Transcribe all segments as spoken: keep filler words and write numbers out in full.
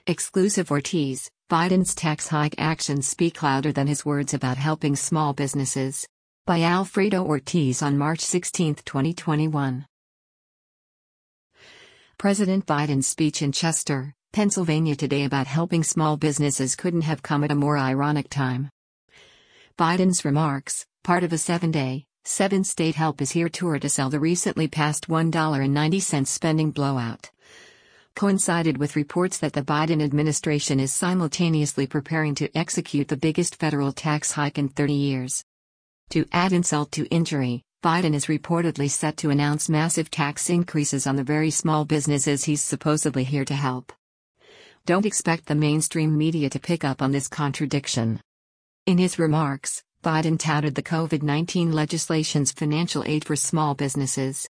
Exclusive Ortiz, Biden's tax hike actions speak louder than his words about helping small businesses. By Alfredo Ortiz on March sixteenth, twenty twenty-one. President Biden's speech in Chester, Pennsylvania today about helping small businesses couldn't have come at a more ironic time. Biden's remarks, part of a seven-day, seven-state Help Is Here tour to sell the recently passed one dollar and ninety cents spending blowout, coincided with reports that the Biden administration is simultaneously preparing to execute the biggest federal tax hike in thirty years. To add insult to injury, Biden is reportedly set to announce massive tax increases on the very small businesses he's supposedly here to help. Don't expect the mainstream media to pick up on this contradiction. In his remarks, Biden touted the COVID nineteen legislation's financial aid for small businesses.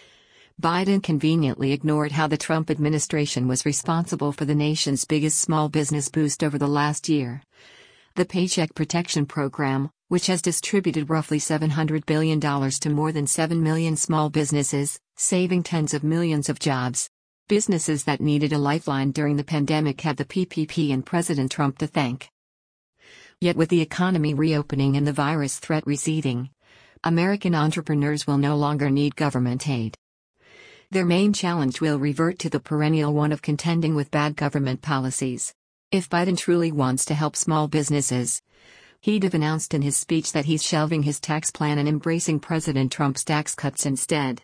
Biden conveniently ignored how the Trump administration was responsible for the nation's biggest small business boost over the last year. The Paycheck Protection Program, which has distributed roughly seven hundred billion dollars to more than seven million small businesses, saving tens of millions of jobs. Businesses that needed a lifeline during the pandemic have the P P P and President Trump to thank. Yet with the economy reopening and the virus threat receding, American entrepreneurs will no longer need government aid. Their main challenge will revert to the perennial one of contending with bad government policies. If Biden truly wants to help small businesses, he'd have announced in his speech that he's shelving his tax plan and embracing President Trump's tax cuts instead.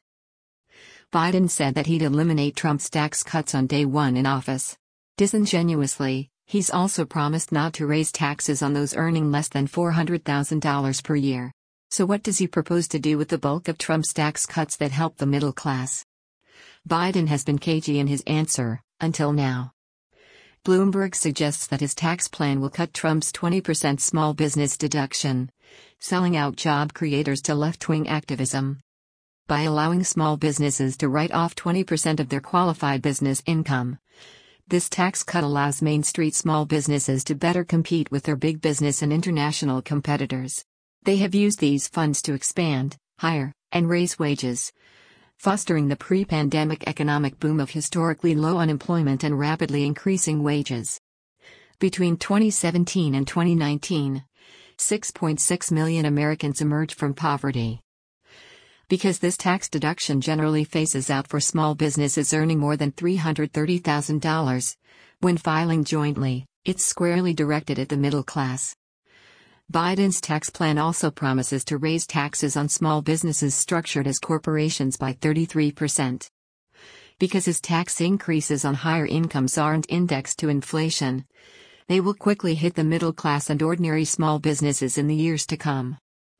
Biden said that he'd eliminate Trump's tax cuts on day one in office. Disingenuously, he's also promised not to raise taxes on those earning less than four hundred thousand dollars per year. So what does he propose to do with the bulk of Trump's tax cuts that help the middle class? Biden has been cagey in his answer, until now. Bloomberg suggests that his tax plan will cut Trump's twenty percent small business deduction, selling out job creators to left-wing activism. By allowing small businesses to write off twenty percent of their qualified business income, this tax cut allows Main Street small businesses to better compete with their big business and international competitors. They have used these funds to expand, hire, and raise wages, fostering the pre-pandemic economic boom of historically low unemployment and rapidly increasing wages. Between twenty seventeen and twenty nineteen, six point six million Americans emerged from poverty. Because this tax deduction generally phases out for small businesses earning more than three hundred thirty thousand dollars, when filing jointly, it's squarely directed at the middle class. Biden's tax plan also promises to raise taxes on small businesses structured as corporations by thirty-three percent. Because his tax increases on higher incomes aren't indexed to inflation, they will quickly hit the middle class and ordinary small businesses in the years to come.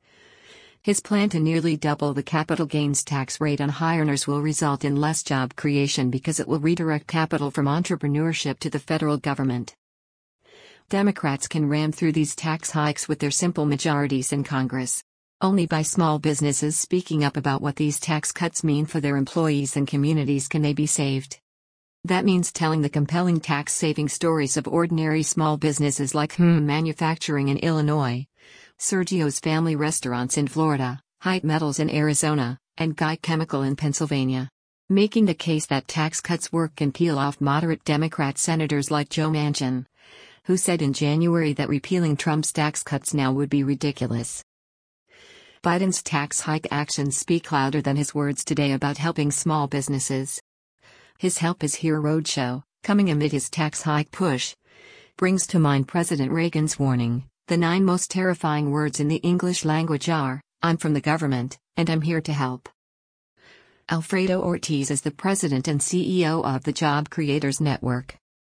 His plan to nearly double the capital gains tax rate on high earners will result in less job creation because it will redirect capital from entrepreneurship to the federal government. Democrats can ram through these tax hikes with their simple majorities in Congress. Only by small businesses speaking up about what these tax cuts mean for their employees and communities can they be saved. That means telling the compelling tax-saving stories of ordinary small businesses like Hmm Manufacturing in Illinois, Sergio's Family Restaurants in Florida, Hite Metals in Arizona, and Guy Chemical in Pennsylvania. Making the case that tax cuts work can peel off moderate Democrat senators like Joe Manchin, who said in January that repealing Trump's tax cuts now would be ridiculous. Biden's tax hike actions speak louder than his words today about helping small businesses. His Help Is Here roadshow, coming amid his tax hike push, brings to mind President Reagan's warning: the nine most terrifying words in the English language are, "I'm from the government, and I'm here to help." Alfredo Ortiz is the president and C E O of the Job Creators Network.